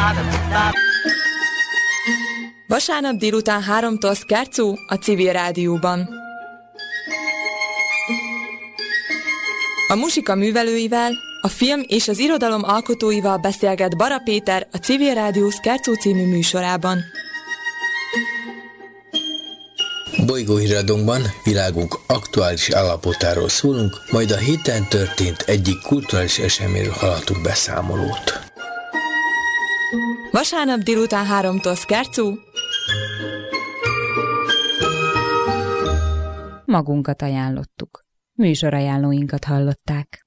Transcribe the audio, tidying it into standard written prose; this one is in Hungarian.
Vasárnap délután 3-tól Skercó a Civil Rádióban. A muzsika művelőivel, a film és az irodalom alkotóival beszélget Bara Péter a Civil Rádió Skercó című műsorában. Bolygóhíradónkban világunk aktuális állapotáról szólunk, majd a héten történt egyik kulturális eseményről hallhatunk beszámolót. Vasárnap délután 3-tól Skercó. Magunkat ajánlottuk. Műsorajánlóinkat hallották.